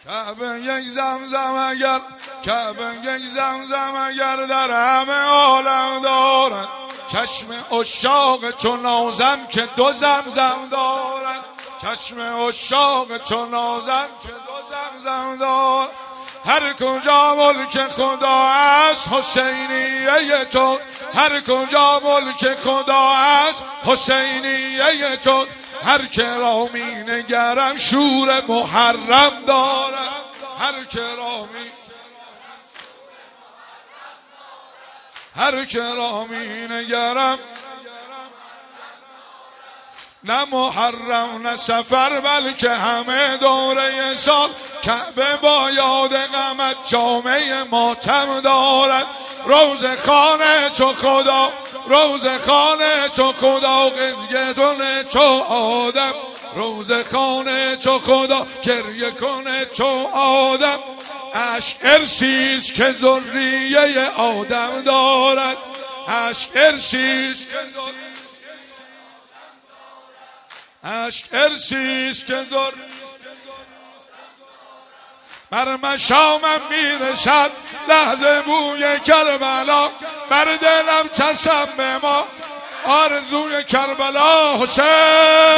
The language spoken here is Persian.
کعبه یک زمزم اگر در همه عالم دارد، چشم عشاق چون نازم که دو زمزم دارد، چشم عشاق چون نازم که دو زمزم دارد. هر کجا ملک خدا است حسینیه تو، هر کجا ملک خدا است حسینیه تو. هر که را می نگرم شور محرم دارد، هر که را می نگرم نه محرم نه سفر بلکه همه دوره سال. کعبه با یاد غمت جامعه ماتم دارد. روزخانه چو خدا، روزخانه چو خدا، گریه کنه چو آدم. روزخانه چو خدا، گریه کنه چو آدم. اشک ارسیست که ذریه آدم دارد، اشک ارسیست که بر مشامم میرسد لحظه بوی کربلا، بر دلم چشم به ما آرزوی کربلا. حسین